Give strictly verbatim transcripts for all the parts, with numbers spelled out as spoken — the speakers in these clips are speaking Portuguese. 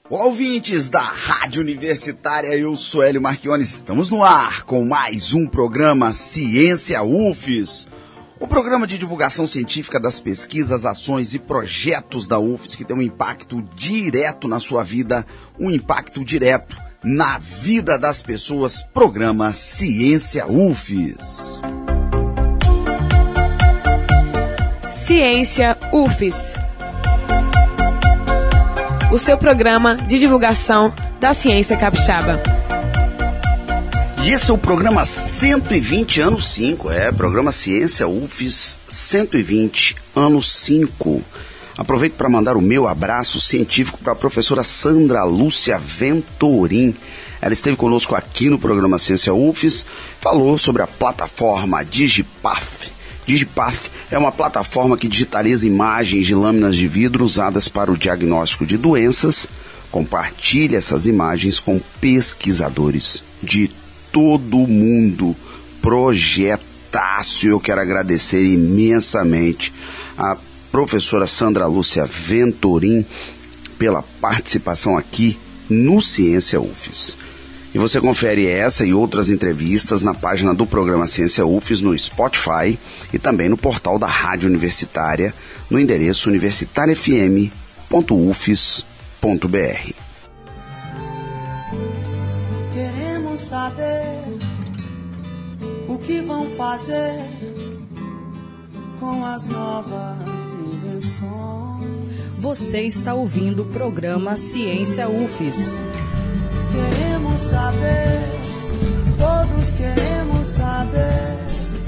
Olá, ouvintes da Rádio Universitária, eu sou Hélio Marchione, estamos no ar com mais um programa Ciência U F S, o programa de divulgação científica das pesquisas, ações e projetos da U F S que tem um impacto direto na sua vida, um impacto direto na vida das pessoas, programa Ciência U F S. Ciência U F S, o seu programa de divulgação da ciência capixaba. E esse é o programa cento e vinte, ano cinco, é, programa Ciência U F S cento e vinte, ano cinco. Aproveito para mandar o meu abraço científico para a professora Sandra Lúcia Ventorim. Ela esteve conosco aqui no programa Ciência U F S, falou sobre a plataforma DigiPath. DigiPath é uma plataforma que digitaliza imagens de lâminas de vidro usadas para o diagnóstico de doenças. Compartilha essas imagens com pesquisadores de todo o mundo. Projetaço! Eu quero agradecer imensamente a professora Sandra Lúcia Ventorim pela participação aqui no Ciência U F S. E você confere essa e outras entrevistas na página do programa Ciência U F S no Spotify e também no portal da Rádio Universitária, no endereço universitária f m ponto u f s ponto b r. Queremos saber o que vão fazer com as novas invenções. Você está ouvindo o programa Ciência U F S. Queremos saber, todos queremos saber.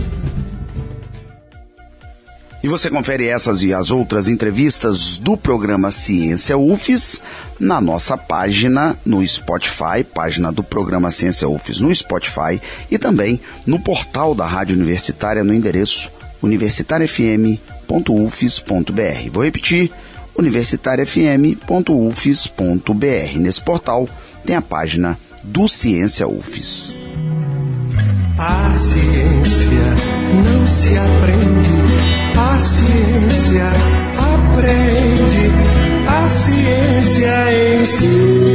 E você confere essas e as outras entrevistas do programa Ciência U F S na nossa página no Spotify, página do programa Ciência U F S no Spotify e também no portal da Rádio Universitária no endereço universitária f m ponto u f s ponto b r. Vou repetir, universitária f m ponto u f s ponto b r. Nesse portal tem a página do Ciência U F S. A ciência não se aprende, a ciência aprende, a ciência em si.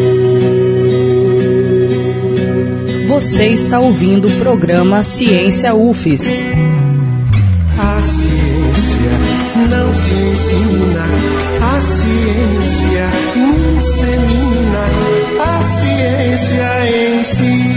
Você está ouvindo o programa Ciência U F S. A ciência não se ensina, a ciência insemina, a ciência em si.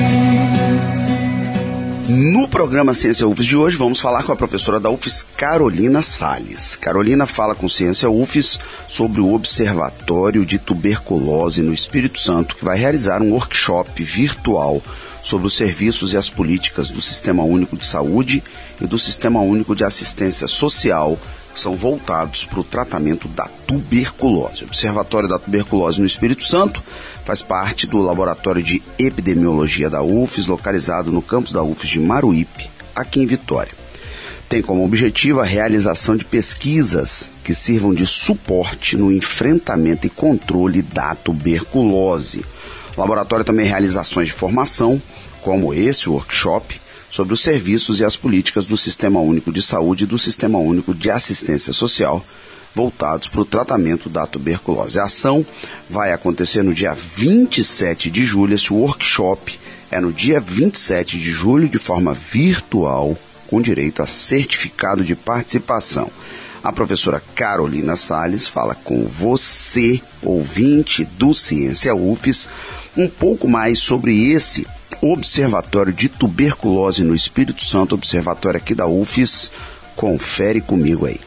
No programa Ciência U F S de hoje, vamos falar com a professora da U F S, Carolina Salles. Carolina fala com Ciência U F S sobre o Observatório de Tuberculose no Espírito Santo, que vai realizar um workshop virtual sobre os serviços e as políticas do Sistema Único de Saúde e do Sistema Único de Assistência Social, que são voltados para o tratamento da tuberculose. O Observatório da Tuberculose no Espírito Santo faz parte do Laboratório de Epidemiologia da U F S, localizado no campus da U F S de Maruípe, aqui em Vitória. Tem como objetivo a realização de pesquisas que sirvam de suporte no enfrentamento e controle da tuberculose. O laboratório também realiza ações de formação, como esse workshop, sobre os serviços e as políticas do Sistema Único de Saúde e do Sistema Único de Assistência Social, voltados para o tratamento da tuberculose. A ação vai acontecer no dia vinte e sete de julho, esse workshop é no dia vinte e sete de julho, de forma virtual, com direito a certificado de participação. A professora Carolina Salles fala com você, ouvinte do Ciência U F S, um pouco mais sobre esse Observatório de Tuberculose no Espírito Santo, observatório aqui da U F S. Confere comigo aí.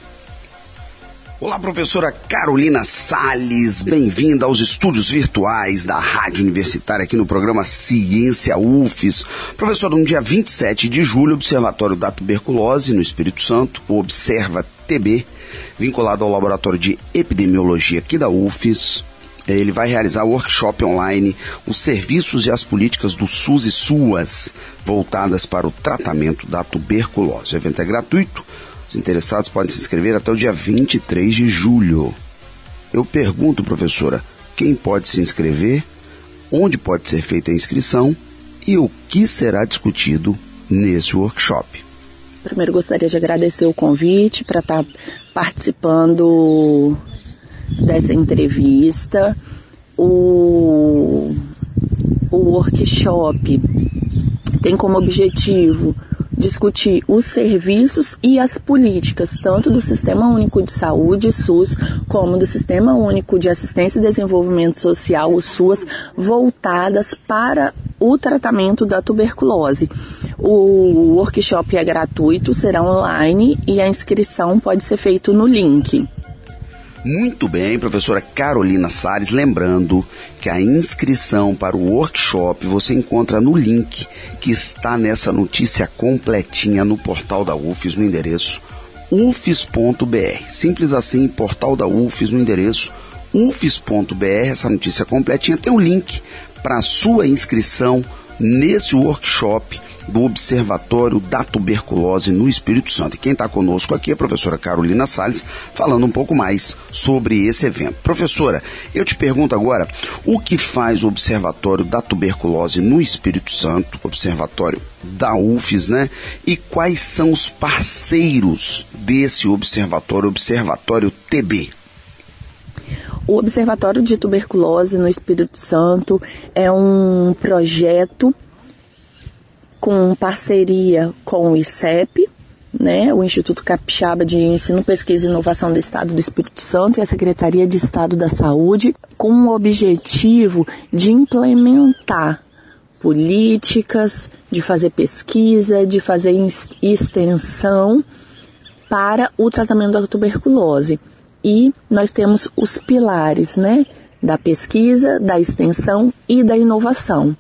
Olá, professora Carolina Salles, bem-vinda aos estúdios virtuais da Rádio Universitária aqui no programa Ciência U F S. Professora, no dia vinte e sete de julho, o Observatório da Tuberculose no Espírito Santo, o Observa T B, vinculado ao Laboratório de Epidemiologia aqui da U F S, ele vai realizar o workshop online, os serviços e as políticas do SUS e SUAS, voltadas para o tratamento da tuberculose. O evento é gratuito, os interessados podem se inscrever até o dia vinte e três de julho. Eu pergunto, professora, quem pode se inscrever, onde pode ser feita a inscrição e o que será discutido nesse workshop? Primeiro, gostaria de agradecer o convite para estar participando dessa entrevista. o, o workshop tem como objetivo discutir os serviços e as políticas, tanto do Sistema Único de Saúde, SUS, como do Sistema Único de Assistência e Desenvolvimento Social, o SUAS, voltadas para o tratamento da tuberculose. O workshop é gratuito, será online e a inscrição pode ser feita no link. Muito bem, professora Carolina Salles, lembrando que a inscrição para o workshop você encontra no link que está nessa notícia completinha no portal da U F S, no endereço u f s ponto b r. Simples assim, portal da U F S, no endereço u f s ponto b r. Essa notícia completinha tem um link para a sua inscrição nesse workshop do Observatório da Tuberculose no Espírito Santo. E quem está conosco aqui é a professora Carolina Salles, falando um pouco mais sobre esse evento. Professora, eu te pergunto agora, o que faz o Observatório da Tuberculose no Espírito Santo, Observatório da U F S, né? E quais são os parceiros desse observatório, Observatório T B? O Observatório de Tuberculose no Espírito Santo é um projeto com parceria com o I C E P, né, o Instituto Capixaba de Ensino, Pesquisa e Inovação do Estado do Espírito Santo e a Secretaria de Estado da Saúde, com o objetivo de implementar políticas, de fazer pesquisa, de fazer extensão para o tratamento da tuberculose. E nós temos os pilares, né, da pesquisa, da extensão e da inovação.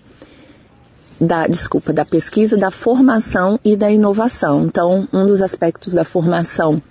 Da, desculpa, da pesquisa, da formação e da inovação. Então, um dos aspectos da formação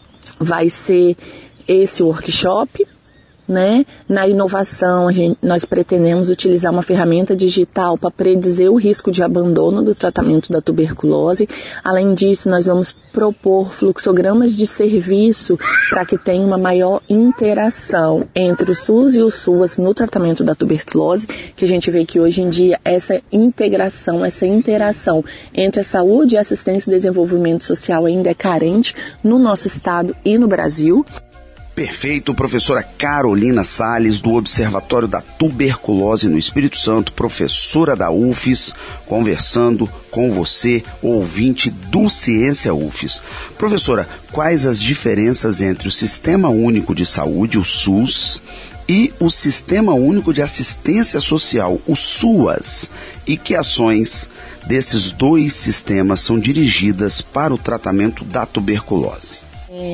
vai ser esse workshop, né? Na inovação, a gente, nós pretendemos utilizar uma ferramenta digital para predizer o risco de abandono do tratamento da tuberculose. Além disso, nós vamos propor fluxogramas de serviço para que tenha uma maior interação entre o SUS e o SUAS no tratamento da tuberculose, que a gente vê que hoje em dia essa integração, essa interação entre a saúde e a assistência e desenvolvimento social ainda é carente no nosso estado e no Brasil. Perfeito, professora Carolina Salles, do Observatório da Tuberculose no Espírito Santo, professora da U F S, conversando com você, ouvinte do Ciência U F S. Professora, quais as diferenças entre o Sistema Único de Saúde, o SUS, e o Sistema Único de Assistência Social, o SUAS, e que ações desses dois sistemas são dirigidas para o tratamento da tuberculose?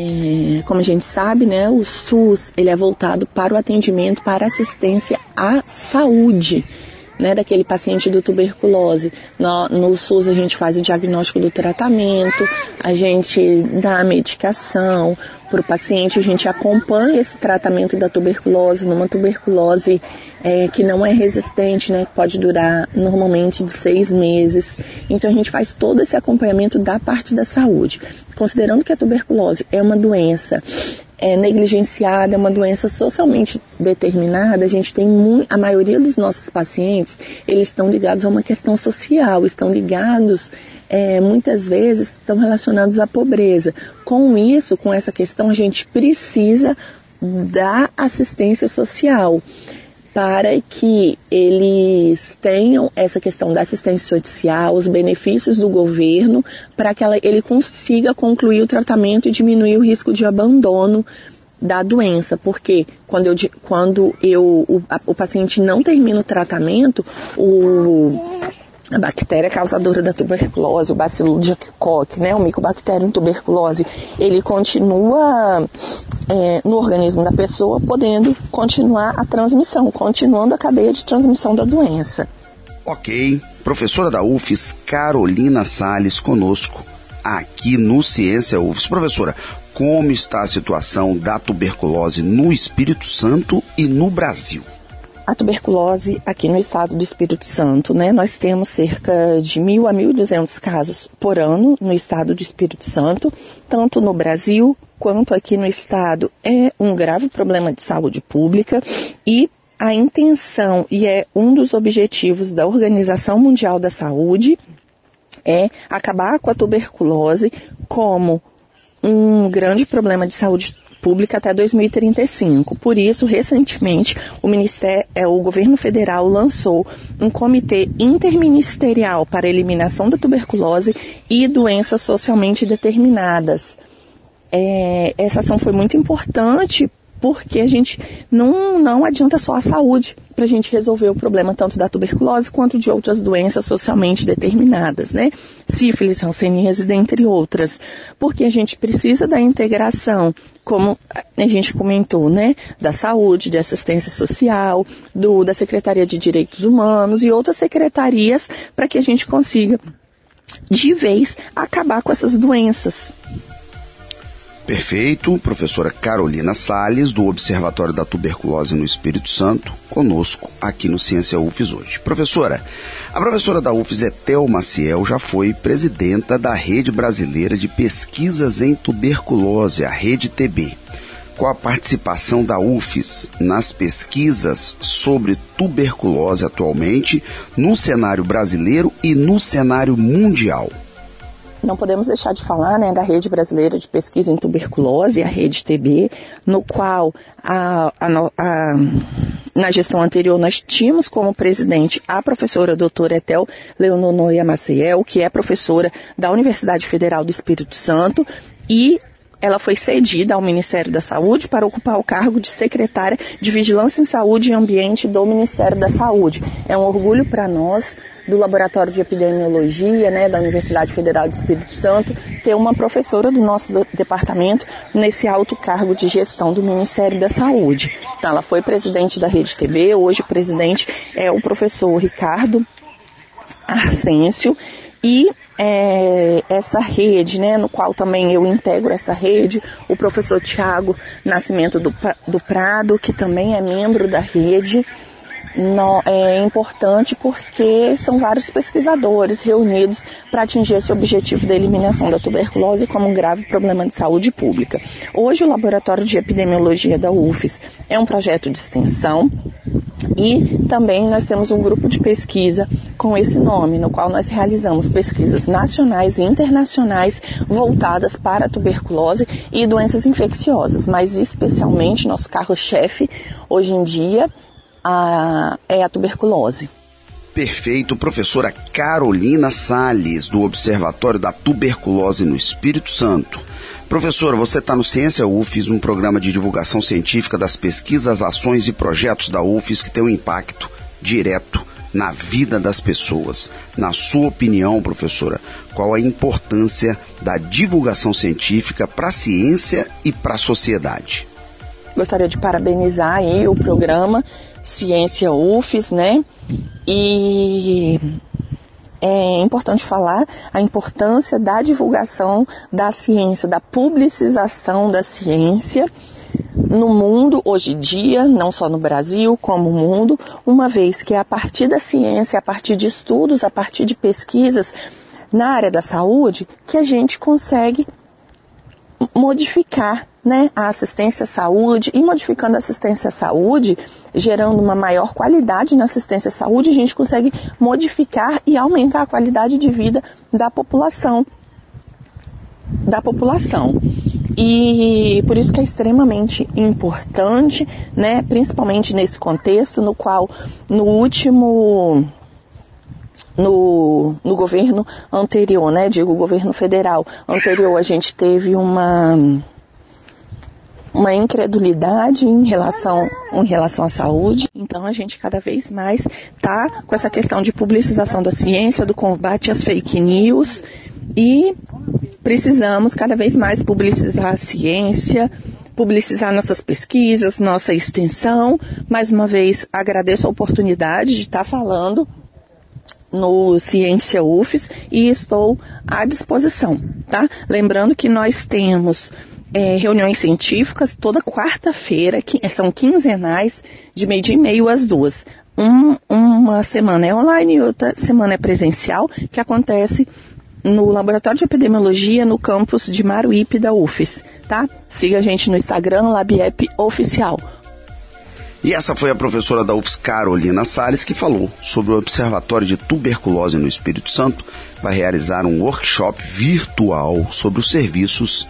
É, como a gente sabe, né, o SUS ele é voltado para o atendimento, para assistência à saúde, né, daquele paciente do tuberculose. No, no SUS a gente faz o diagnóstico do tratamento, a gente dá a medicação para o paciente, a gente acompanha esse tratamento da tuberculose, numa tuberculose é, que não é resistente, né, que pode durar normalmente de seis meses. Então a gente faz todo esse acompanhamento da parte da saúde. Considerando que a tuberculose é uma doença é, negligenciada, é uma doença socialmente determinada, a gente tem muito, a maioria dos nossos pacientes, eles estão ligados a uma questão social, estão ligados, é, muitas vezes, estão relacionados à pobreza. Com isso, com essa questão, a gente precisa da assistência social, para que eles tenham essa questão da assistência social, os benefícios do governo, para que ela, ele consiga concluir o tratamento e diminuir o risco de abandono da doença. Porque quando, eu, quando eu, o, a, o paciente não termina o tratamento, o... a bactéria causadora da tuberculose, o bacilo de Koch, né, o micobacterium tuberculose, ele continua é, no organismo da pessoa, podendo continuar a transmissão, continuando a cadeia de transmissão da doença. Ok, professora da U F S, Carolina Salles, conosco aqui no Ciência U F S. Professora, como está a situação da tuberculose no Espírito Santo e no Brasil? A tuberculose aqui no estado do Espírito Santo, né, nós temos cerca de mil a mil e duzentos casos por ano no estado do Espírito Santo, tanto no Brasil quanto aqui no estado. É um grave problema de saúde pública e a intenção, e é um dos objetivos da Organização Mundial da Saúde, é acabar com a tuberculose como um grande problema de saúde pública pública até dois mil e trinta e cinco. Por isso, recentemente, o, Ministério, é, o governo federal lançou um comitê interministerial para a eliminação da tuberculose e doenças socialmente determinadas. É, essa ação foi muito importante porque a gente não, não adianta só a saúde para a gente resolver o problema tanto da tuberculose quanto de outras doenças socialmente determinadas, né? Sífilis, hanseníase, dentre outras. Porque a gente precisa da integração, como a gente comentou, né? Da saúde, de assistência social, do, da Secretaria de Direitos Humanos e outras secretarias para que a gente consiga, de vez, acabar com essas doenças. Perfeito, professora Carolina Salles, do Observatório da Tuberculose no Espírito Santo, conosco aqui no Ciência U F S hoje. Professora, a professora da U F S, Ethel Maciel, já foi presidenta da Rede Brasileira de Pesquisas em Tuberculose, a Rede T B. Qual a participação da U F S nas pesquisas sobre tuberculose atualmente, no cenário brasileiro e no cenário mundial? Não podemos deixar de falar, né, da Rede Brasileira de Pesquisa em Tuberculose, a Rede T B, no qual a, a, a, na gestão anterior nós tínhamos como presidente a professora doutora Ethel Leononoia Maciel, que é professora da Universidade Federal do Espírito Santo, e ela foi cedida ao Ministério da Saúde para ocupar o cargo de secretária de Vigilância em Saúde e Ambiente do Ministério da Saúde. É um orgulho para nós, do Laboratório de Epidemiologia, né, da Universidade Federal do Espírito Santo, ter uma professora do nosso departamento nesse alto cargo de gestão do Ministério da Saúde. Então, ela foi presidente da Rede T B, hoje o presidente é o professor Ricardo Arsêncio, e é, essa rede, né, no qual também eu integro essa rede, o professor Tiago Nascimento do, do Prado, que também é membro da rede, no, é importante porque são vários pesquisadores reunidos para atingir esse objetivo da eliminação da tuberculose como um grave problema de saúde pública. Hoje o Laboratório de Epidemiologia da U F S é um projeto de extensão, e também nós temos um grupo de pesquisa com esse nome, no qual nós realizamos pesquisas nacionais e internacionais voltadas para a tuberculose e doenças infecciosas, mas especialmente nosso carro-chefe hoje em dia a, é a tuberculose. Perfeito, professora Carolina Salles, do Observatório da Tuberculose no Espírito Santo. Professora, você está no Ciência U F S, um programa de divulgação científica das pesquisas, ações e projetos da U F S que tem um impacto direto na vida das pessoas. Na sua opinião, professora, qual a importância da divulgação científica para a ciência e para a sociedade? Gostaria de parabenizar aí o programa Ciência U F S, né? E é importante falar a importância da divulgação da ciência, da publicização da ciência no mundo hoje em dia, não só no Brasil, como no mundo, uma vez que é a partir da ciência, a partir de estudos, a partir de pesquisas na área da saúde, que a gente consegue modificar, né, a assistência à saúde, e modificando a assistência à saúde, gerando uma maior qualidade na assistência à saúde, a gente consegue modificar e aumentar a qualidade de vida da população. Da população. E por isso que é extremamente importante, né, principalmente nesse contexto no qual no último... No, no governo anterior, né, digo, o governo federal anterior, a gente teve uma, uma incredulidade em relação, em relação à saúde. Então, a gente cada vez mais está com essa questão de publicização da ciência, do combate às fake news, e precisamos cada vez mais publicizar a ciência, publicizar nossas pesquisas, nossa extensão. Mais uma vez, agradeço a oportunidade de estar falando no Ciência U F S e estou à disposição, tá? Lembrando que nós temos é, reuniões científicas toda quarta-feira, que são quinzenais, de meio-dia e meio às duas. Um, uma semana é online e outra semana é presencial, que acontece no Laboratório de Epidemiologia, no campus de Maruípe da U F S, tá? Siga a gente no Instagram, Labiep Oficial. E essa foi a professora da U F S, Carolina Salles, que falou sobre o Observatório de Tuberculose no Espírito Santo. Vai realizar um workshop virtual sobre os serviços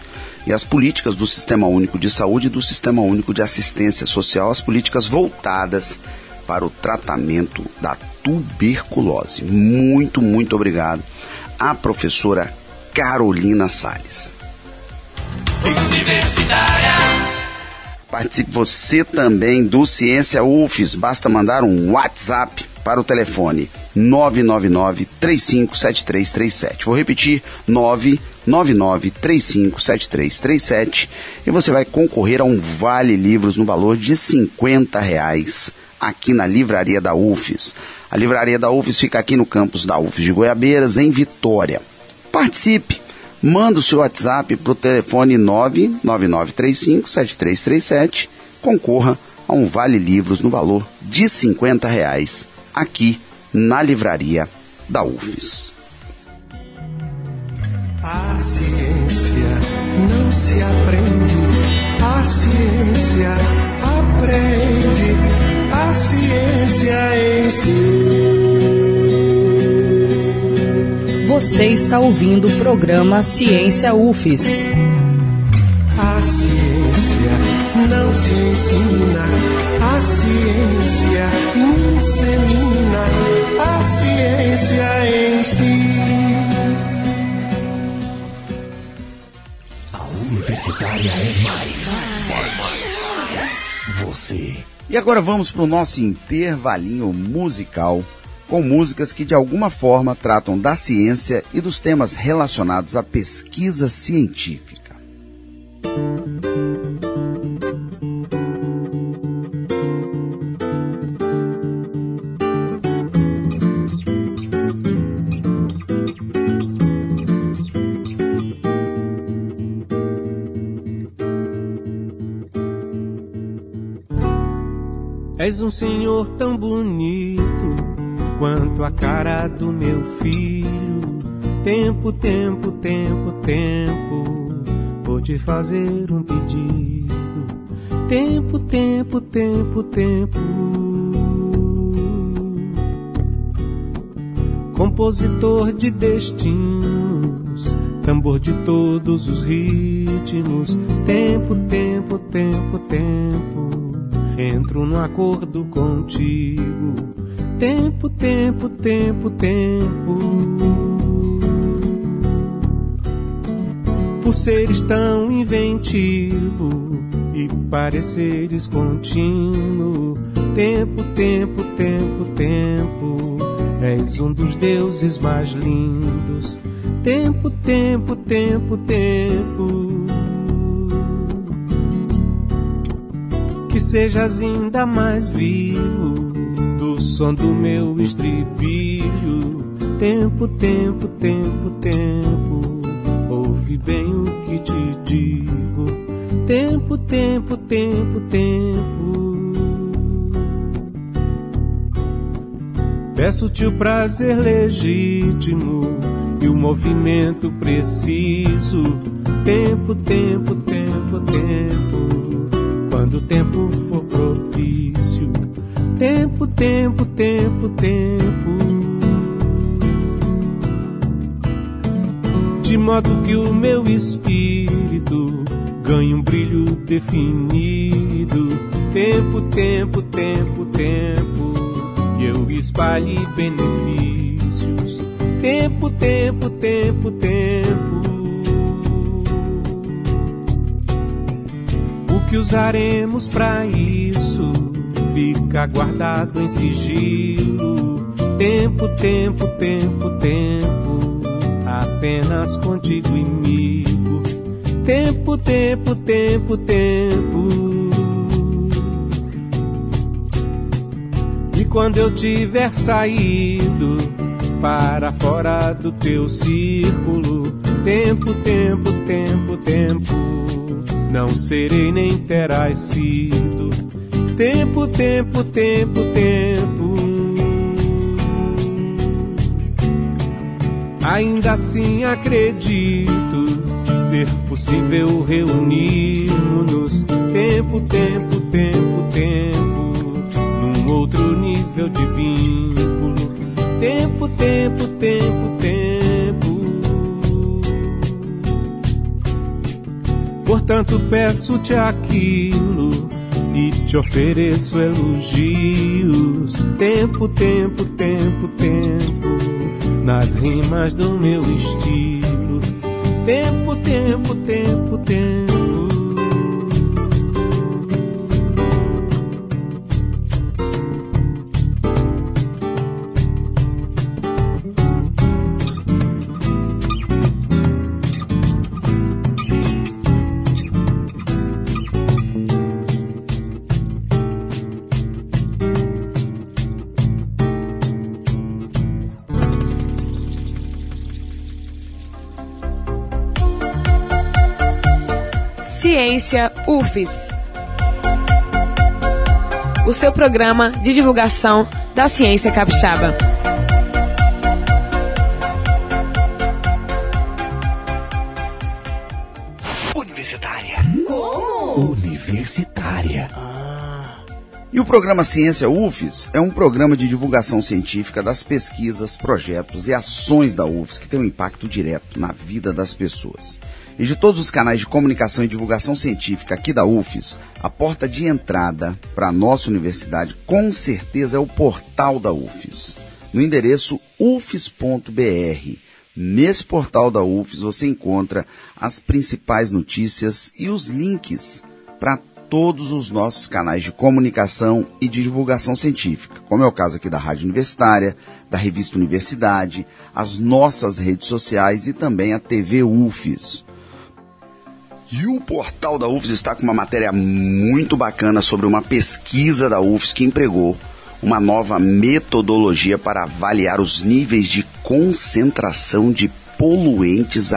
e as políticas do Sistema Único de Saúde e do Sistema Único de Assistência Social, as políticas voltadas para o tratamento da tuberculose. Muito, muito obrigado à professora Carolina Salles. Universitária. Participe você também do Ciência U F S. Basta mandar um WhatsApp para o telefone nove nove nove, três cinco sete três três sete. Vou repetir, nove nove nove, três cinco sete três três sete, e você vai concorrer a um Vale Livros no valor de cinquenta reais aqui na Livraria da U F S. A Livraria da U F S fica aqui no campus da U F S de Goiabeiras, em Vitória. Participe! Manda o seu WhatsApp para o telefone nove nove nove, três cinco sete três três sete. Concorra a um Vale Livros no valor de cinquenta reais aqui na Livraria da U F S. A ciência não se aprende, a ciência aprende, a ciência ensina. Você está ouvindo o programa Ciência U F S. A ciência não se ensina, a ciência insemina, a ciência ensina. A Universitária é mais. mais. Você. E agora vamos para o nosso intervalinho musical, com músicas que de alguma forma tratam da ciência e dos temas relacionados à pesquisa científica. És um senhor tão bonito quanto a cara do meu filho. Tempo, tempo, tempo, tempo, vou te fazer um pedido. Tempo, tempo, tempo, tempo. Compositor de destinos, tambor de todos os ritmos. Tempo, tempo, tempo, tempo, entro num acordo contigo. Tempo, tempo, tempo, tempo. Por seres tão inventivo e pareceres contínuo. Tempo, tempo, tempo, tempo, és um dos deuses mais lindos. Tempo, tempo, tempo, tempo. Que sejas ainda mais vivo do som do meu estribilho. Tempo, tempo, tempo, tempo, ouve bem o que te digo. Tempo, tempo, tempo, tempo. Peço-te o prazer legítimo e o movimento preciso. Tempo, tempo, tempo, tempo, quando o tempo for propício. Tempo, tempo, tempo, tempo. De modo que o meu espírito ganhe um brilho definido. Tempo, tempo, tempo, tempo, e eu espalhe benefícios. Tempo, tempo, tempo, tempo. O que usaremos pra isso fica guardado em sigilo. Tempo, tempo, tempo, tempo, apenas contigo comigo. Tempo, tempo, tempo, tempo. E quando eu tiver saído para fora do teu círculo. Tempo, tempo, tempo, tempo, não serei nem terás sido. Tempo, tempo, tempo, tempo. Ainda assim acredito ser possível reunirmos-nos. Tempo, tempo, tempo, tempo, num outro nível de vínculo. Tempo, tempo, tempo, tempo. Portanto peço-te aquilo e te ofereço elogios. Tempo, tempo, tempo, tempo, nas rimas do meu estilo. Tempo, tempo, tempo, tempo. Ciência U F S. O seu programa de divulgação da ciência capixaba. Universitária. Como? Universitária. Ah. E o programa Ciência U F S é um programa de divulgação científica das pesquisas, projetos e ações da U F S que tem um impacto direto na vida das pessoas. E de todos os canais de comunicação e divulgação científica aqui da U F S, a porta de entrada para a nossa universidade, com certeza, é o portal da U F S, no endereço u f s ponto b r. Nesse portal da U F S você encontra as principais notícias e os links para todos os nossos canais de comunicação e de divulgação científica, como é o caso aqui da Rádio Universitária, da Revista Universidade, as nossas redes sociais e também a T V U F S. E o portal da U F S está com uma matéria muito bacana sobre uma pesquisa da U F S que empregou uma nova metodologia para avaliar os níveis de concentração de poluentes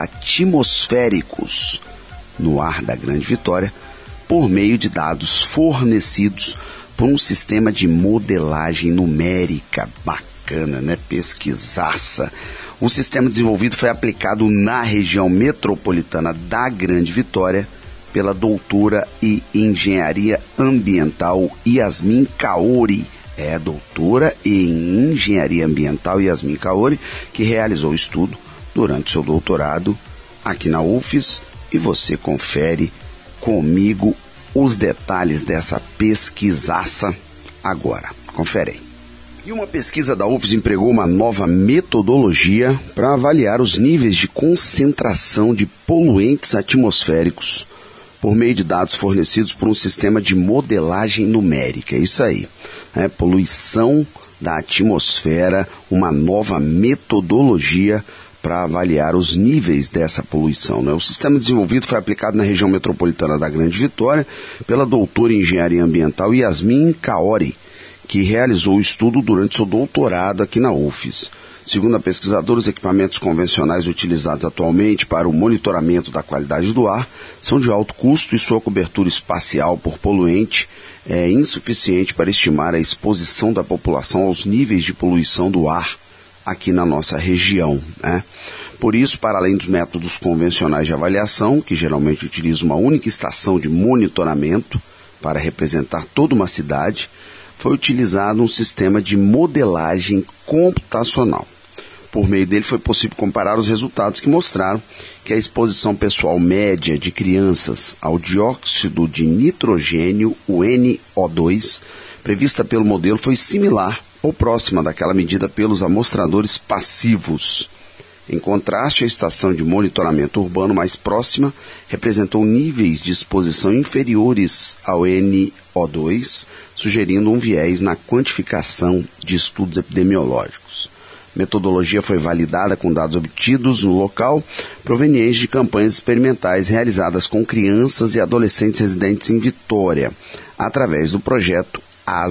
atmosféricos no ar da Grande Vitória por meio de dados fornecidos por um sistema de modelagem numérica. Bacana, né? Pesquisaça. O sistema desenvolvido foi aplicado na região metropolitana da Grande Vitória pela doutora em Engenharia Ambiental Yasmin Kaori. É, doutora em Engenharia Ambiental Yasmin Kaori, que realizou o estudo durante seu doutorado aqui na U F S. E você confere comigo os detalhes dessa pesquisaça agora. Confere aí. E uma pesquisa da U F S empregou uma nova metodologia para avaliar os níveis de concentração de poluentes atmosféricos por meio de dados fornecidos por um sistema de modelagem numérica. É isso aí, né? Poluição da atmosfera, uma nova metodologia para avaliar os níveis dessa poluição, né? O sistema desenvolvido foi aplicado na região metropolitana da Grande Vitória pela doutora em Engenharia Ambiental Yasmin Kaori, que realizou o estudo durante seu doutorado aqui na U F S. Segundo a pesquisadora, os equipamentos convencionais utilizados atualmente para o monitoramento da qualidade do ar são de alto custo e sua cobertura espacial por poluente é insuficiente para estimar a exposição da população aos níveis de poluição do ar aqui na nossa região, né? Por isso, para além dos métodos convencionais de avaliação, que geralmente utilizam uma única estação de monitoramento para representar toda uma cidade, foi utilizado um sistema de modelagem computacional. Por meio dele foi possível comparar os resultados que mostraram que a exposição pessoal média de crianças ao dióxido de nitrogênio, o N O dois, prevista pelo modelo foi similar ou próxima daquela medida pelos amostradores passivos. Em contraste, a estação de monitoramento urbano mais próxima representou níveis de exposição inferiores ao N O dois, sugerindo um viés na quantificação de estudos epidemiológicos. A metodologia foi validada com dados obtidos no local, provenientes de campanhas experimentais realizadas com crianças e adolescentes residentes em Vitória, através do projeto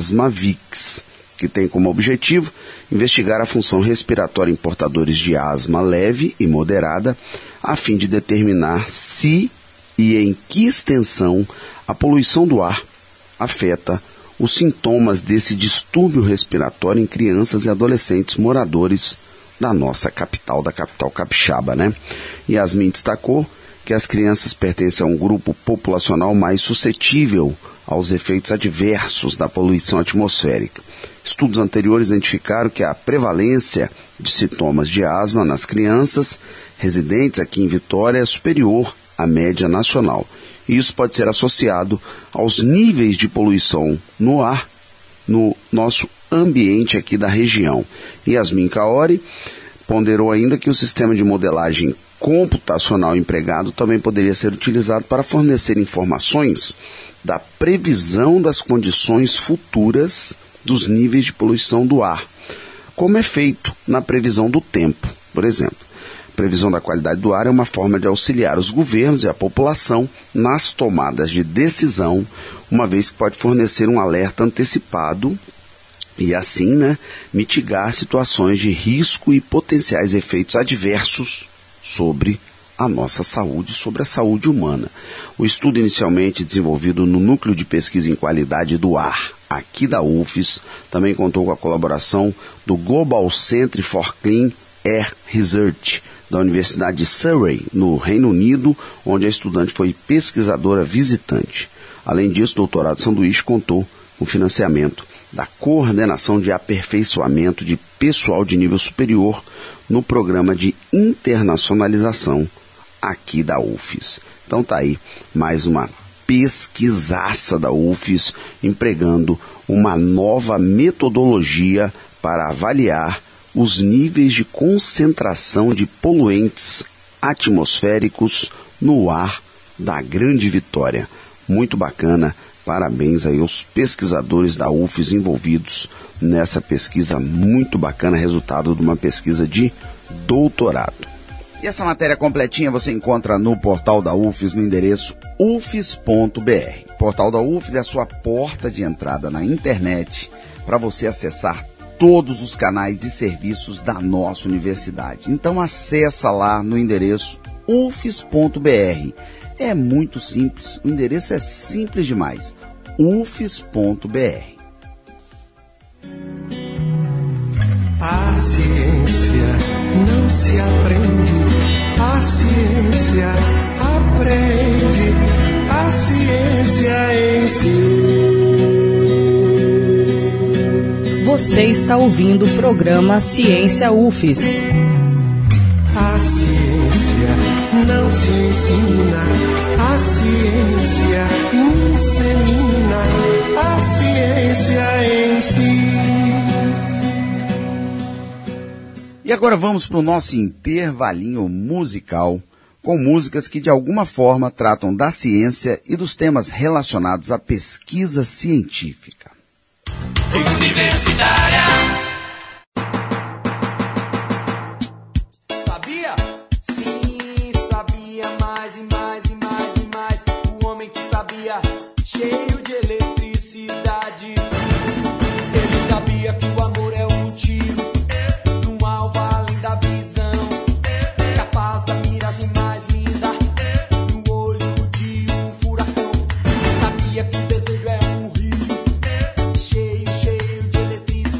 AsmaVix, que tem como objetivo investigar a função respiratória em portadores de asma leve e moderada, a fim de determinar se e em que extensão a poluição do ar afeta os sintomas desse distúrbio respiratório em crianças e adolescentes moradores da nossa capital, da capital capixaba, né? Yasmin destacou que as crianças pertencem a um grupo populacional mais suscetível aos efeitos adversos da poluição atmosférica. Estudos anteriores identificaram que a prevalência de sintomas de asma nas crianças residentes aqui em Vitória é superior à média nacional e isso pode ser associado aos níveis de poluição no ar, no nosso ambiente aqui da região. Yasmin Kaori ponderou ainda que o sistema de modelagem computacional empregado também poderia ser utilizado para fornecer informações da previsão das condições futuras dos níveis de poluição do ar, como é feito na previsão do tempo, por exemplo. A previsão da qualidade do ar é uma forma de auxiliar os governos e a população nas tomadas de decisão, uma vez que pode fornecer um alerta antecipado e assim, né, mitigar situações de risco e potenciais efeitos adversos sobre a nossa saúde, sobre a saúde humana. O estudo inicialmente desenvolvido no Núcleo de Pesquisa em Qualidade do Ar, aqui da U F S, também contou com a colaboração do Global Centre for Clean Air Research, da Universidade de Surrey, no Reino Unido, onde a estudante foi pesquisadora visitante. Além disso, o doutorado sanduíche contou com financiamento da Coordenação de Aperfeiçoamento de Pessoal de Nível Superior no Programa de Internacionalização aqui da U F S. Então tá aí mais uma pesquisaça da U F S empregando uma nova metodologia para avaliar os níveis de concentração de poluentes atmosféricos no ar da Grande Vitória. Muito bacana. Parabéns aí aos pesquisadores da U F S envolvidos nessa pesquisa muito bacana, resultado de uma pesquisa de doutorado. E essa matéria completinha você encontra no portal da U F S no endereço u f s ponto b r. O portal da U F S é a sua porta de entrada na internet para você acessar todos os canais e serviços da nossa universidade. Então acessa lá no endereço u f s ponto b r. É muito simples, o endereço é simples demais, u f s ponto b r. A ciência não se aprende, a ciência aprende, a ciência ensina. Você está ouvindo o programa Ciência U F S. A ciência não se ensina, a ciência insemina, a ciência ensina. E agora vamos para o nosso intervalinho musical, com músicas que de alguma forma tratam da ciência e dos temas relacionados à pesquisa científica. Universitária. Cheio de eletricidade, ele sabia que o amor é um tiro num alvo além da visão, capaz da miragem mais linda no olho de um furacão. Sabia que o desejo é um rio cheio, cheio de eletricidade.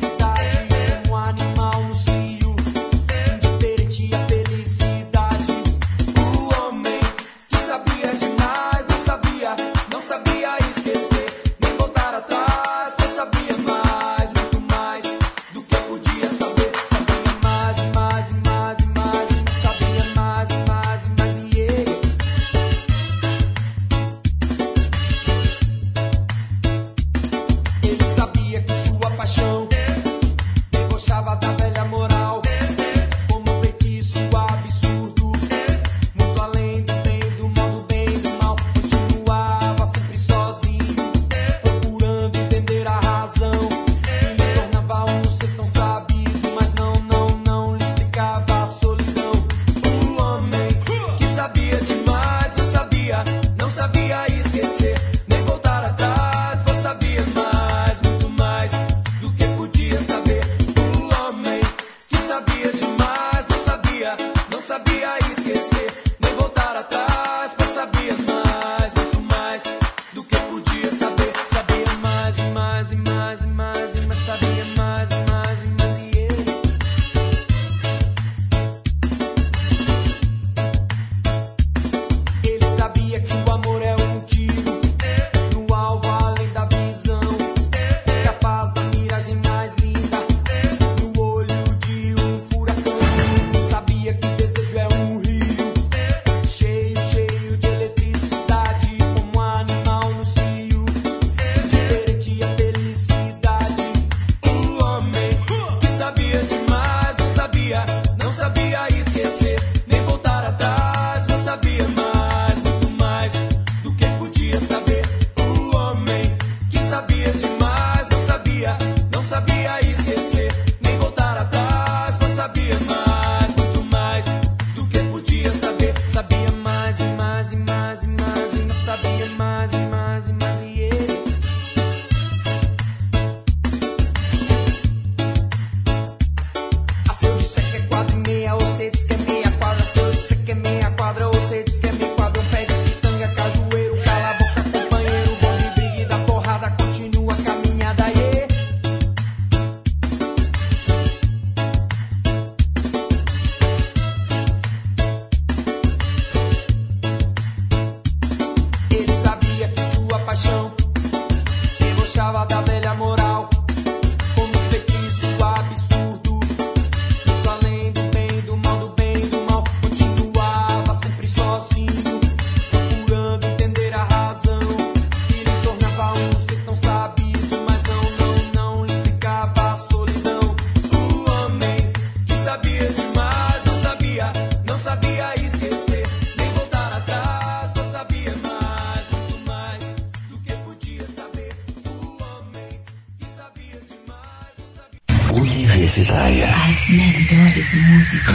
Universitária. As melhores músicas.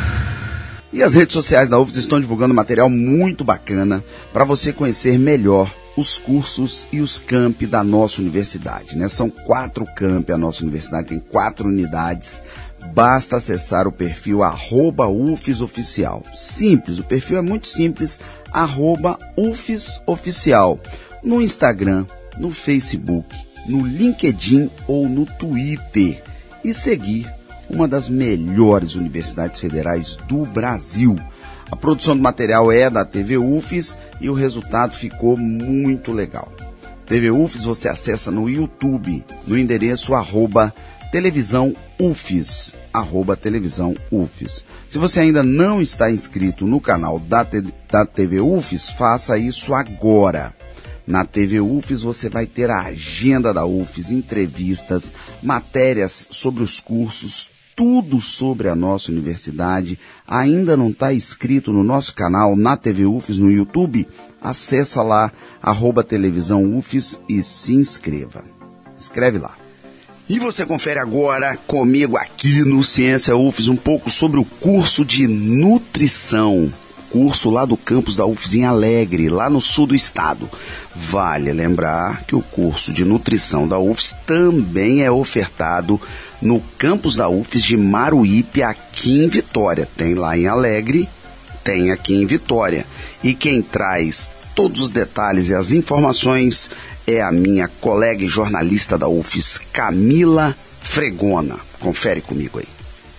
E as redes sociais da U F S estão divulgando material muito bacana para você conhecer melhor os cursos e os campi da nossa universidade, né? São quatro campi, a nossa universidade tem quatro unidades. Basta acessar o perfil arroba U F S Oficial. Simples, o perfil é muito simples, arroba U F S Oficial. No Instagram, no Facebook, no LinkedIn ou no Twitter. E seguir uma das melhores universidades federais do Brasil. A produção do material é da T V U F S e o resultado ficou muito legal. T V U F S você acessa no YouTube, no endereço arroba televisão U F S, arroba televisão U F S. Se você ainda não está inscrito no canal da, T- da T V U F S, faça isso agora. Na T V U F S você vai ter a agenda da U F S, entrevistas, matérias sobre os cursos, tudo sobre a nossa universidade. Ainda não está inscrito no nosso canal na T V U F S no YouTube? Acessa lá, arroba televisão U F S e se inscreva. Escreve lá. E você confere agora comigo aqui no Ciência U F S um pouco sobre o curso de nutrição. Curso lá do campus da U F S em Alegre, lá no sul do estado. Vale lembrar que o curso de nutrição da U F S também é ofertado no campus da U F S de Maruípe, aqui em Vitória. Tem lá em Alegre, tem aqui em Vitória. E quem traz todos os detalhes e as informações é a minha colega e jornalista da U F S, Camila Fregona. Confere comigo aí.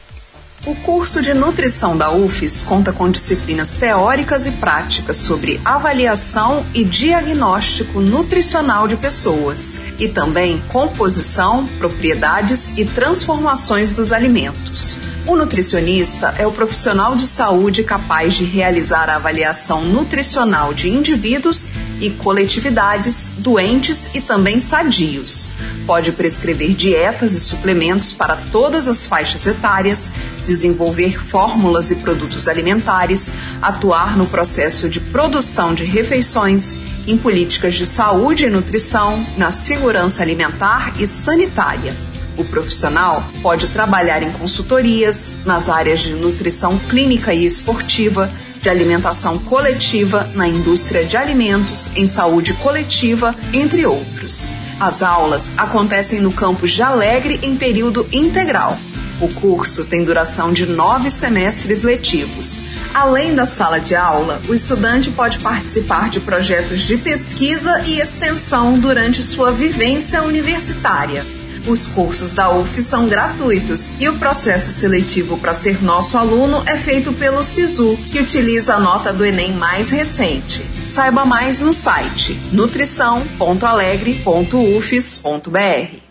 O curso de nutrição da U F S conta com disciplinas teóricas e práticas sobre avaliação e diagnóstico nutricional de pessoas e também composição, propriedades e transformações dos alimentos. O nutricionista é o profissional de saúde capaz de realizar a avaliação nutricional de indivíduos e coletividades doentes e também sadios. Pode prescrever dietas e suplementos para todas as faixas etárias, desenvolver fórmulas e produtos alimentares, atuar no processo de produção de refeições, em políticas de saúde e nutrição, na segurança alimentar e sanitária. O profissional pode trabalhar em consultorias, nas áreas de nutrição clínica e esportiva, de alimentação coletiva, na indústria de alimentos, em saúde coletiva, entre outros. As aulas acontecem no campus de Alegre em período integral. O curso tem duração de nove semestres letivos. Além da sala de aula, o estudante pode participar de projetos de pesquisa e extensão durante sua vivência universitária. Os cursos da U F S são gratuitos e o processo seletivo para ser nosso aluno é feito pelo SISU, que utiliza a nota do Enem mais recente. Saiba mais no site nutrição ponto alegre ponto u f s ponto b r.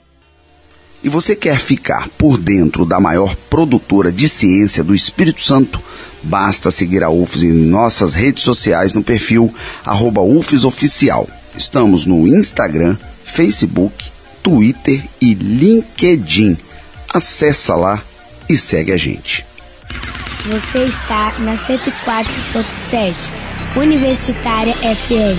E você quer ficar por dentro da maior produtora de ciência do Espírito Santo? Basta seguir a U F S em nossas redes sociais no perfil arroba U F S Oficial. Estamos no Instagram, Facebook, Twitter e LinkedIn. Acessa lá e segue a gente. Você está na cento e quatro ponto sete, Universitária F M.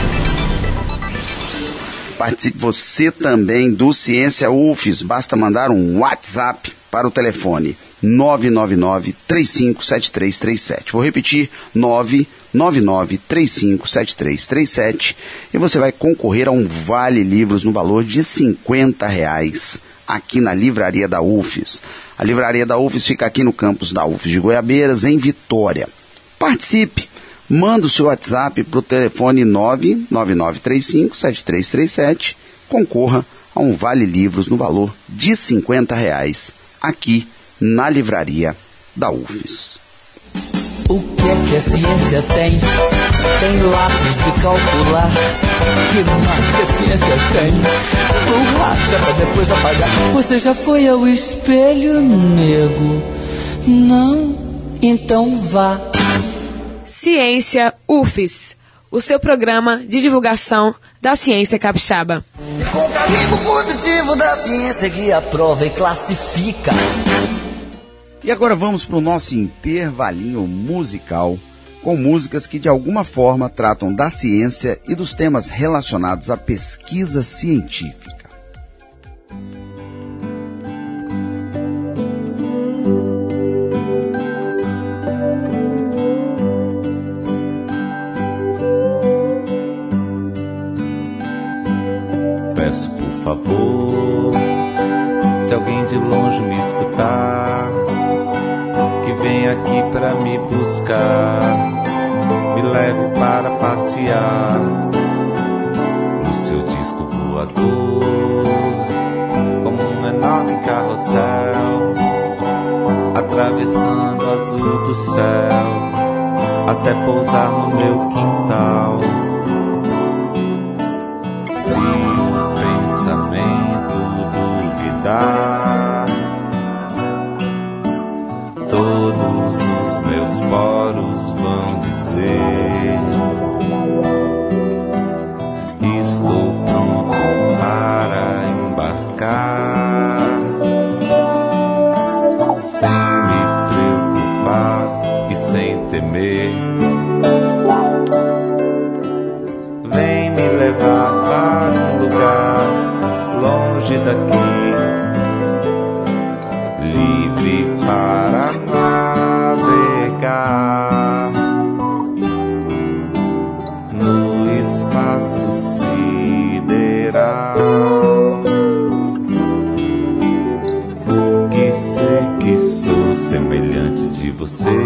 Participe você também do Ciência U F S. Basta mandar um WhatsApp para o telefone nove nove nove, três cinco sete três três sete. Vou repetir, nove nove nove, três cinco sete três três sete, e você vai concorrer a um Vale Livros no valor de cinquenta reais aqui na Livraria da U F S. A Livraria da U F S fica aqui no campus da U F S de Goiabeiras, em Vitória. Participe! Manda o seu WhatsApp para o telefone nove nove nove, três cinco sete três três sete. Concorra a um Vale Livros no valor de cinquenta reais aqui na Livraria da U F S. O que é que a ciência tem? Tem lápis de calcular. Que mais que a ciência tem? Borracha pra depois apagar. Você já foi ao espelho, nego? Não? Então vá. Ciência U F S, o seu programa de divulgação da ciência capixaba. Com o carimbo positivo da ciência que aprova e classifica. E agora vamos para o nosso intervalinho musical, com músicas que de alguma forma tratam da ciência e dos temas relacionados à pesquisa científica. longe me escutar, que vem aqui pra me buscar, me leve para passear no seu disco voador, como um enorme carrossel, atravessando o azul do céu, até pousar no meu quintal. Se o pensamento duvidar, todos os meus poros vão dizer: estou pronto para embarcar, sem me preocupar e sem temer. Vem me levar para um lugar longe daqui, livre para navegar no espaço sideral, porque sei que sou semelhante de você,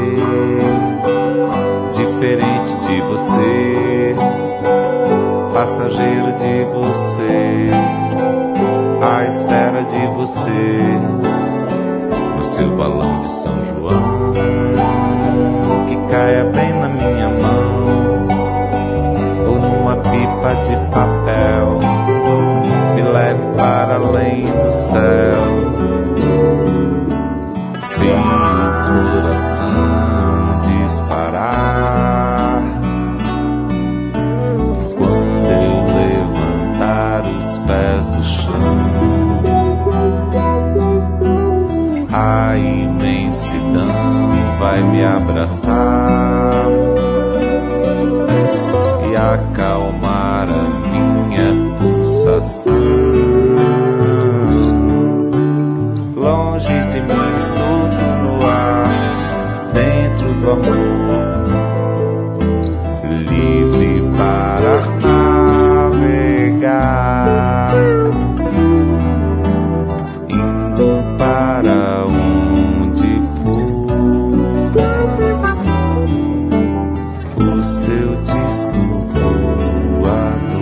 diferente de você, passageiro de você, à espera de você, no seu balão de São João, que caia bem na minha mão, ou numa pipa de papel, me leve para além do céu. Se o coração disparar, quando eu levantar os pés do chão, a imensidão vai me abraçar e acalmar a minha pulsação. Longe de mim, solto no ar, dentro do amor, livre para navegar, indo para onde for, o seu disco voador.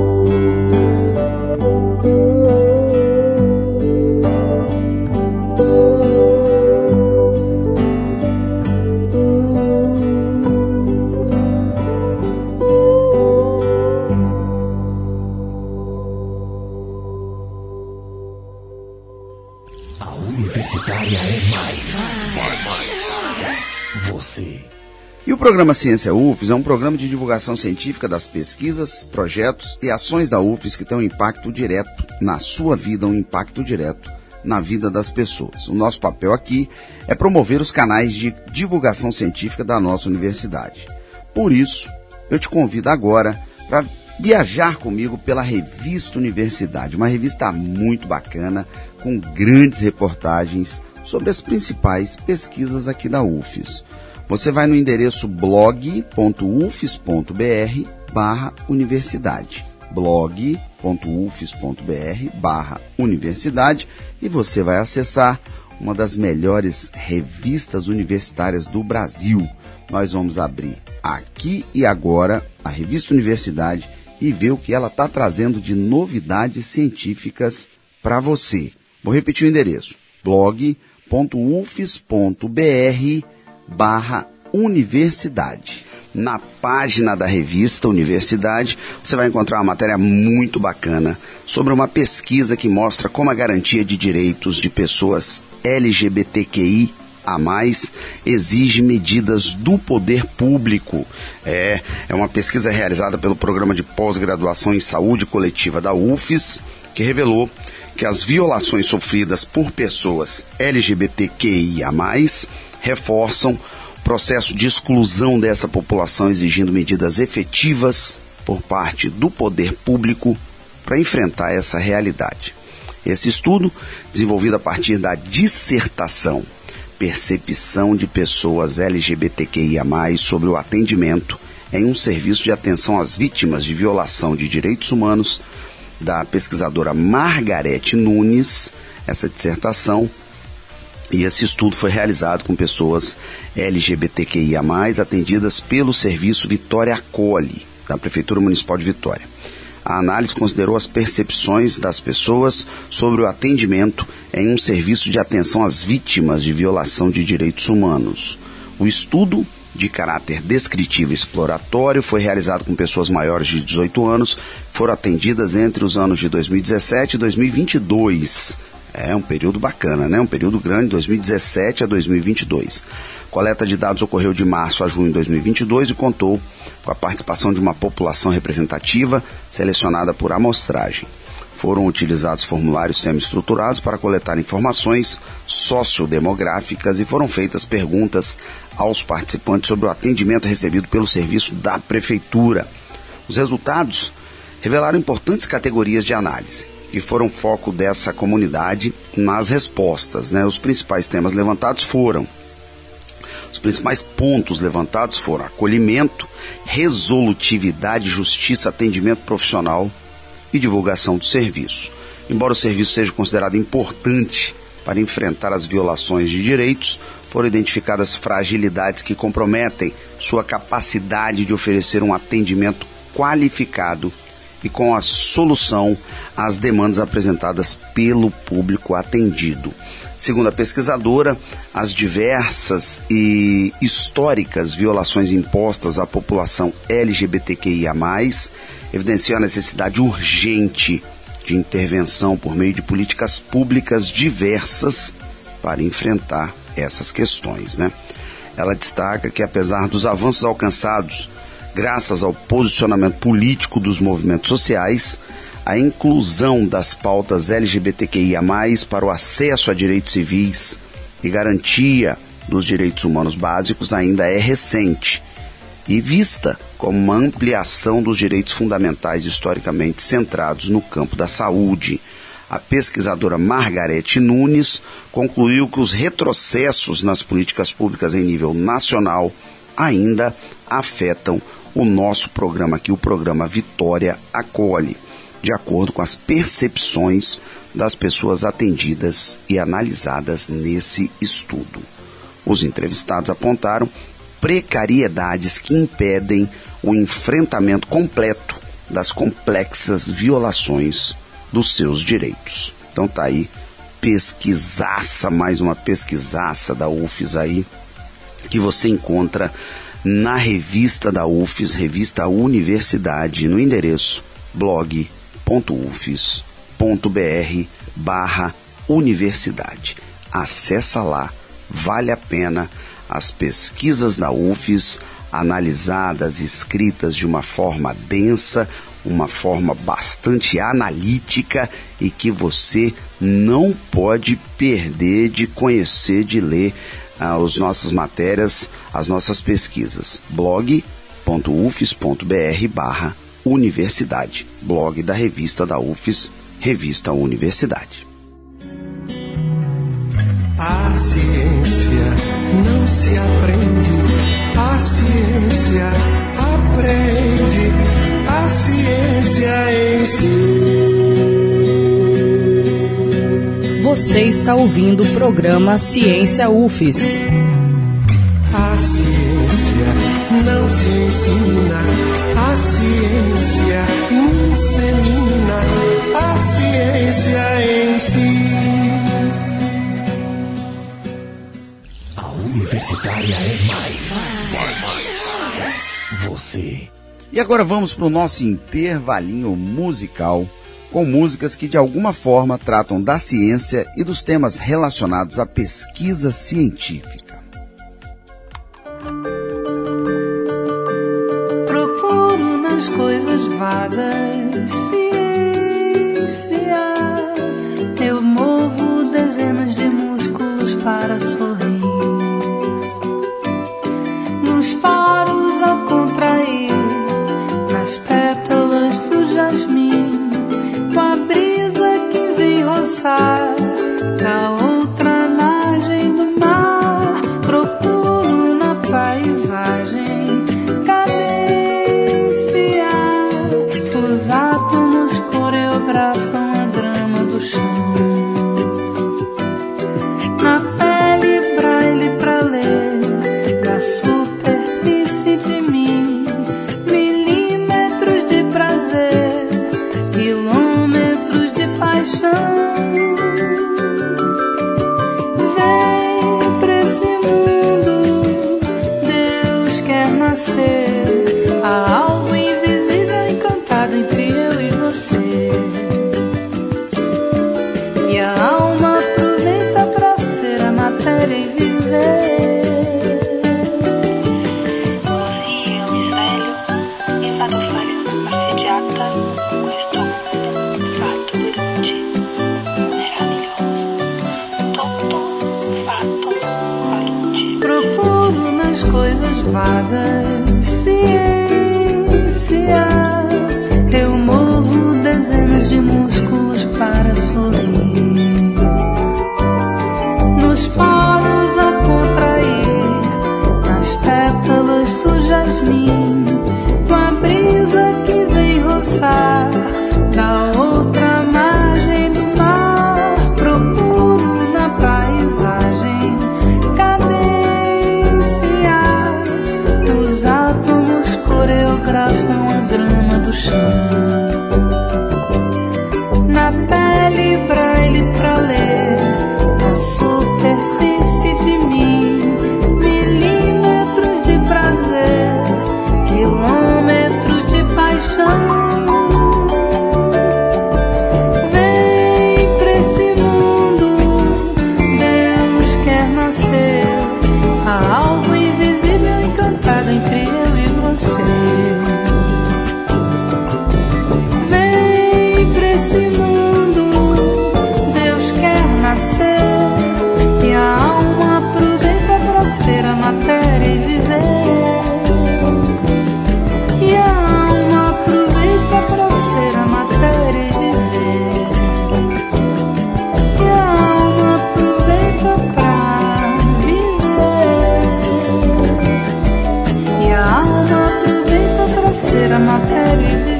Universitária é mais. Você. E o programa Ciência U F E S é um programa de divulgação científica das pesquisas, projetos e ações da U F E S que têm um impacto direto na sua vida, um impacto direto na vida das pessoas. O nosso papel aqui é promover os canais de divulgação científica da nossa universidade. Por isso, eu te convido agora para viajar comigo pela Revista Universidade, uma revista muito bacana, com grandes reportagens sobre as principais pesquisas aqui da U F E S. Você vai no endereço blog ponto u f e s ponto b r barra universidade, blog ponto u f e s ponto b r barra universidade, e você vai acessar uma das melhores revistas universitárias do Brasil. Nós vamos abrir aqui e agora a Revista Universidade e ver o que ela está trazendo de novidades científicas para você. Vou repetir o endereço, blog ponto u f e s ponto b r barra universidade. Na página da revista Universidade, você vai encontrar uma matéria muito bacana sobre uma pesquisa que mostra como a garantia de direitos de pessoas L G B T Q I a mais exige medidas do poder público. É, é uma pesquisa realizada pelo Programa de Pós-Graduação em Saúde Coletiva da U F E S, que revelou que as violações sofridas por pessoas L G B T Q I a mais, reforçam o processo de exclusão dessa população, exigindo medidas efetivas por parte do poder público para enfrentar essa realidade. Esse estudo, desenvolvido a partir da dissertação Percepção de Pessoas L G B T Q I a mais sobre o atendimento em um serviço de atenção às vítimas de violação de direitos humanos, da pesquisadora Margarete Nunes, essa dissertação. E esse estudo foi realizado com pessoas L G B T Q I A mais, atendidas pelo serviço Vitória Acolhe, da Prefeitura Municipal de Vitória. A análise considerou as percepções das pessoas sobre o atendimento em um serviço de atenção às vítimas de violação de direitos humanos. O estudo, de caráter descritivo e exploratório, foi realizado com pessoas maiores de dezoito anos, que foram atendidas entre os anos de dois mil e dezessete e dois mil e vinte e dois. É um período bacana, né? Um período grande, dois mil e dezessete a dois mil e vinte e dois. Coleta de dados ocorreu de março a junho de dois mil e vinte e dois e contou com a participação de uma população representativa selecionada por amostragem. Foram utilizados formulários semi-estruturados para coletar informações sociodemográficas e foram feitas perguntas aos participantes sobre o atendimento recebido pelo serviço da Prefeitura. Os resultados revelaram importantes categorias de análise e foram foco dessa comunidade nas respostas, né? Os principais temas levantados foram, os principais pontos levantados foram acolhimento, resolutividade, justiça, atendimento profissional e divulgação do serviço. Embora o serviço seja considerado importante para enfrentar as violações de direitos, foram identificadas fragilidades que comprometem sua capacidade de oferecer um atendimento qualificado e com a solução às demandas apresentadas pelo público atendido. Segundo a pesquisadora, as diversas e históricas violações impostas à população L G B T Q I A mais, evidenciam a necessidade urgente de intervenção por meio de políticas públicas diversas para enfrentar essas questões, né? Ela destaca que, apesar dos avanços alcançados graças ao posicionamento político dos movimentos sociais, a inclusão das pautas L G B T Q I A mais, para o acesso a direitos civis e garantia dos direitos humanos básicos ainda é recente e vista como uma ampliação dos direitos fundamentais historicamente centrados no campo da saúde. A pesquisadora Margarete Nunes concluiu que os retrocessos nas políticas públicas em nível nacional ainda afetam o nosso programa aqui, o programa Vitória Acolhe, de acordo com as percepções das pessoas atendidas e analisadas nesse estudo. Os entrevistados apontaram precariedades que impedem o enfrentamento completo das complexas violações dos seus direitos. Então tá aí, pesquisaça, mais uma pesquisaça da U F S aí, que você encontra na revista da U F S, revista Universidade, no endereço blog ponto u f s ponto b r barra universidade. Acessa lá, vale a pena. As pesquisas da U F S, analisadas, escritas de uma forma densa, uma forma bastante analítica e que você não pode perder de conhecer, de ler ah, as nossas matérias, as nossas pesquisas. blog ponto u f s ponto b r barra universidade. Blog da revista da U F S, revista Universidade. A ciência não se aprende, a ciência aprende, a ciência ensina. Você está ouvindo o programa Ciência U F S. A ciência não se ensina, a ciência insemina, a ciência ensina. Universitária é mais. Você. E agora vamos para o nosso intervalinho musical, com músicas que de alguma forma tratam da ciência e dos temas relacionados à pesquisa científica. Procuro nas coisas vagas ciência. Eu movo dezenas de músculos para sorrir. Nos poros ao contrair, nas pétalas do jasmim, com a brisa que vem roçar na outra margem do mar. Procuro na paisagem cadência. Os átomos coreografam a drama do chão. nascer. Há algo invisível encantado entre eu e você. E a alma aproveita pra ser a matéria e viver. Procuro nas coisas vagas ciência. Eu movo dezenas de músculos para sorrir. Nos poros a contrair, nas pétalas do jasmim, com a brisa que vem roçar da outra margem do mar. Procuro na paisagem cadência. Os átomos coreografam a grama do chão. Na pele, braille pra ler, na superfície de mim, milímetros de prazer, quilômetros de paixão. Vem pra esse mundo, Deus quer nascer. Há algo invisível encantado entre eu e você. Vem pra esse mundo, Deus quer nascer. E a alma aproveita pra ser a matéria e viver. E a alma aproveita pra ser a matéria e viver. E a alma aproveita pra viver. E a alma aproveita pra ser a matéria e viver.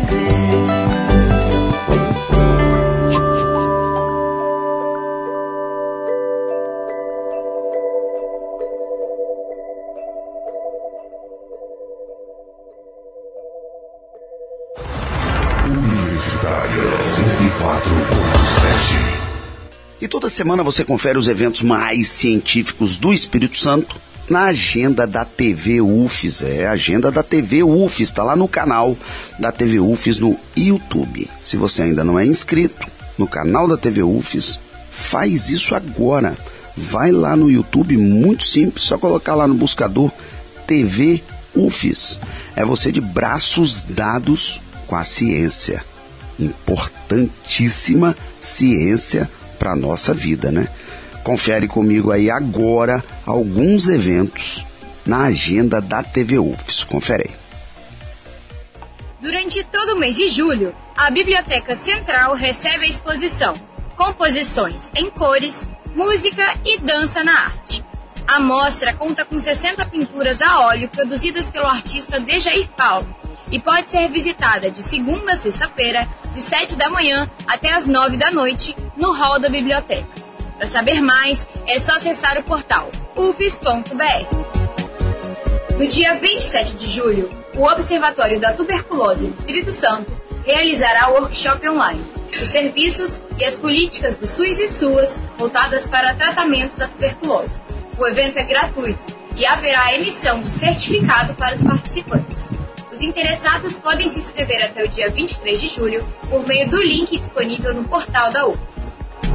Universitária cento e quatro ponto sete. E toda semana você confere os eventos mais científicos do Espírito Santo na agenda da T V U F S. É a agenda da T V U F S, está lá no canal da T V U F S no YouTube. Se você ainda não é inscrito no canal da T V U F S, faz isso agora. Vai lá no YouTube, muito simples, só colocar lá no buscador T V U F S. É você de braços dados com a ciência. Importantíssima ciência para a nossa vida, né? Confere comigo aí agora alguns eventos na agenda da T V U F S. Confere aí. Durante todo o mês de julho, a Biblioteca Central recebe a exposição Composições em Cores, Música e Dança na Arte. A mostra conta com sessenta pinturas a óleo produzidas pelo artista Dejair Paulo e pode ser visitada de segunda a sexta-feira, de sete da manhã até as nove da noite, no hall da biblioteca. Para saber mais, é só acessar o portal u f s ponto b r. No dia vinte e sete de julho, o Observatório da Tuberculose no Espírito Santo realizará o workshop online, os serviços e as políticas do SUS e SUAS voltadas para tratamento da tuberculose. O evento é gratuito e haverá a emissão do certificado para os participantes. Os interessados podem se inscrever até o dia vinte e três de julho por meio do link disponível no portal da U F S.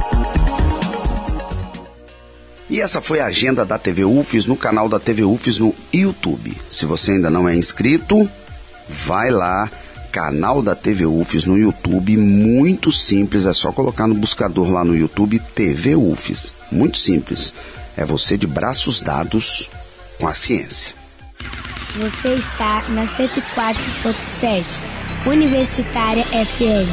E essa foi a agenda da T V U F S no canal da T V U F S no YouTube. Se você ainda não é inscrito, vai lá, canal da T V U F S no YouTube, muito simples, é só colocar no buscador lá no YouTube T V U F S. Muito simples, é você de braços dados com a ciência. Você está na cento e quatro ponto sete, Universitária F M.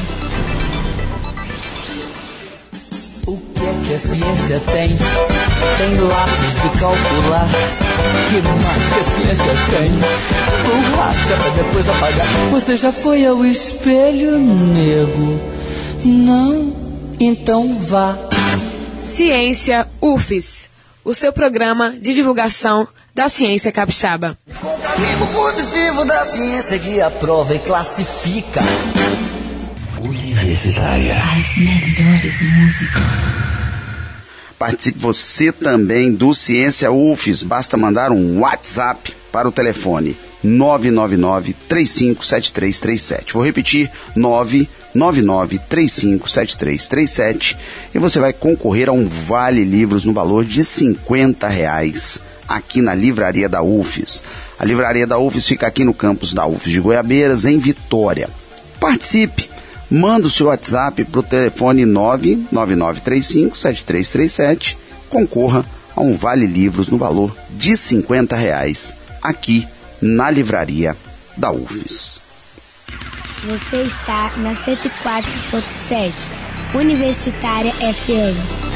O que é que a ciência tem? Tem lápis de calcular. Que mais que a ciência tem? Borracha pra depois apagar. Você já foi ao espelho, nego? Não? Então vá. Ciência U F S, o seu programa de divulgação da ciência capixaba. Com o caminho positivo da ciência que aprova e classifica. Universitária. As melhores músicas. Participe você também do Ciência U F S. Basta mandar um WhatsApp para o telefone nove nove nove, três cinco sete três três sete. Vou repetir, nove nove nove, três cinco sete três três sete, e você vai concorrer a um Vale Livros no valor de cinquenta reais aqui na Livraria da U F S. A Livraria da U F S fica aqui no campus da U F S de Goiabeiras, em Vitória. Participe! Manda o seu WhatsApp para o telefone nove nove nove três cinco sete três três sete, concorra a um Vale Livros no valor de cinquenta reais aqui na Livraria da U F S. Você está na cento e quatro ponto sete, Universitária F M.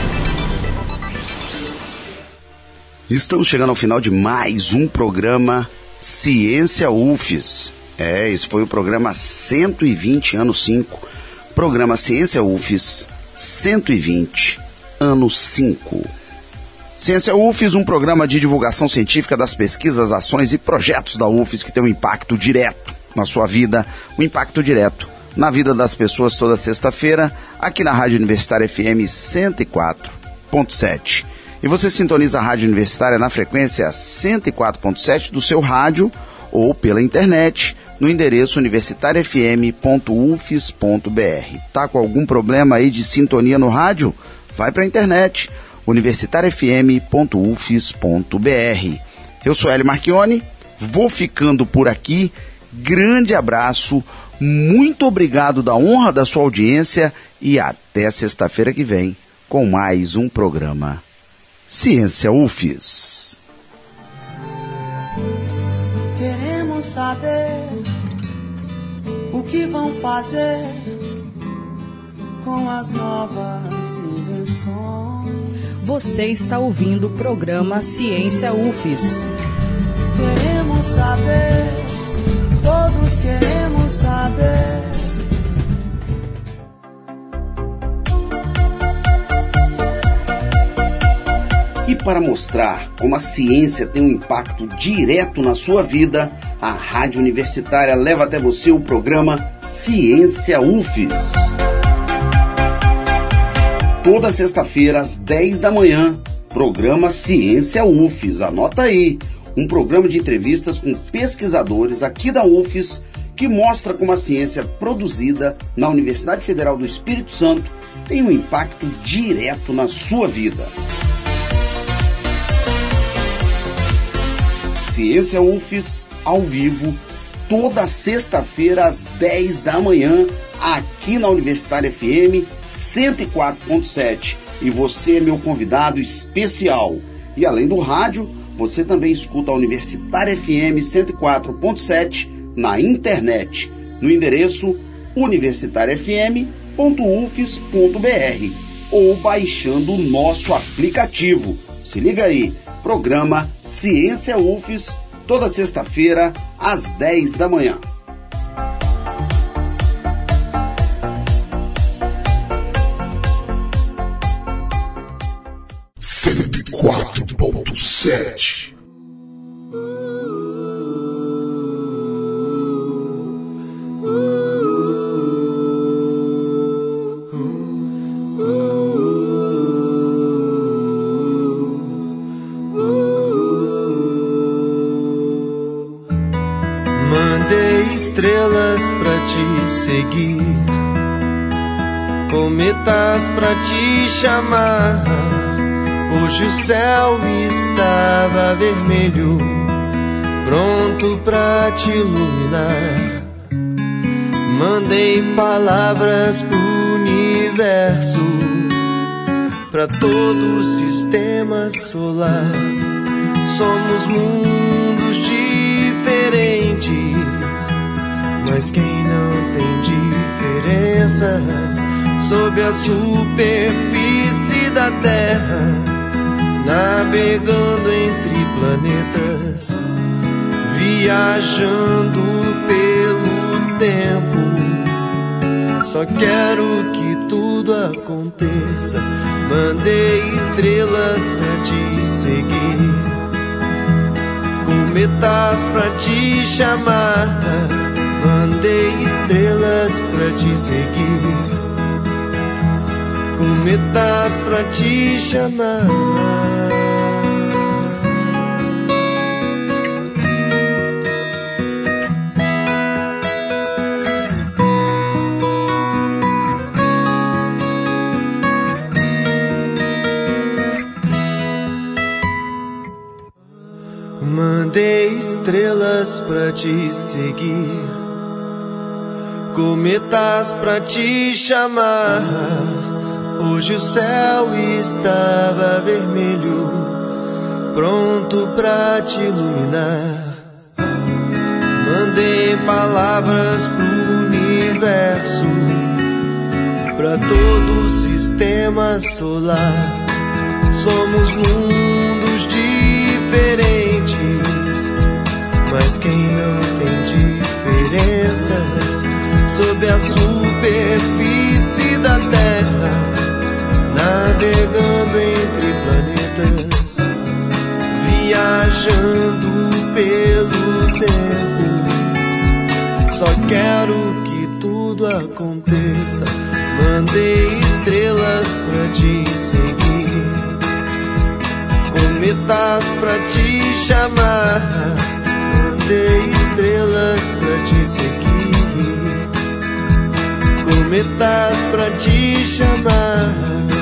Estamos chegando ao final de mais um programa Ciência U F S. É, esse foi o programa cento e vinte, ano cinco. Programa Ciência U F S cento e vinte, ano cinco. Ciência U F S, um programa de divulgação científica das pesquisas, ações e projetos da U F S que tem um impacto direto na sua vida, um impacto direto na vida das pessoas toda sexta-feira, aqui na Rádio Universitária F M cento e quatro ponto sete. E você sintoniza a Rádio Universitária na frequência cento e quatro ponto sete do seu rádio ou pela internet no endereço universitária f m ponto u f s ponto b r. Tá com algum problema aí de sintonia no rádio? Vai para a internet, universitária f m ponto u f s ponto b r. Eu sou Hélio Marchione, vou ficando por aqui. Grande abraço, muito obrigado da honra da sua audiência e até sexta-feira que vem com mais um programa Ciência U F S. Queremos saber o que vão fazer com as novas invenções. Você está ouvindo o programa Ciência U F S. Queremos saber, todos queremos saber. E para mostrar como a ciência tem um impacto direto na sua vida, a Rádio Universitária leva até você o programa Ciência U F S. Toda sexta-feira, às dez da manhã, programa Ciência U F S. Anota aí, um programa de entrevistas com pesquisadores aqui da U F S que mostra como a ciência produzida na Universidade Federal do Espírito Santo tem um impacto direto na sua vida. Ciência U F S, ao vivo, toda sexta-feira, às dez da manhã, aqui na Universitária F M cento e quatro ponto sete. E você é meu convidado especial. E além do rádio, você também escuta a Universitária F M cento e quatro ponto sete na internet, no endereço universitária f m ponto u f s ponto b r ou baixando o nosso aplicativo. Se liga aí, programa Ciência U F S, toda sexta-feira, às dez da manhã. cento e quatro ponto sete. Estrelas pra te seguir, cometas pra te chamar. Hoje o céu estava vermelho, pronto pra te iluminar. Mandei palavras pro universo, pra todo o sistema solar. Somos mundos diferentes, mas quem não tem diferenças sob a superfície da Terra, navegando entre planetas, viajando pelo tempo. Só quero que tudo aconteça. Mandei estrelas pra te seguir, cometas pra te chamar. Mandei estrelas pra te seguir, cometas pra te chamar. Mandei estrelas pra te seguir, cometas pra te chamar. Hoje o céu estava vermelho, pronto pra te iluminar. Mandei palavras pro universo, pra todo o sistema solar. Somos mundos diferentes, mas quem não tem diferenças sob a superfície da Terra, navegando entre planetas, viajando pelo tempo. Só quero que tudo aconteça. Mandei estrelas pra te seguir, cometas pra te chamar. Mandei estrelas pra te seguir, cometas pra te chamar.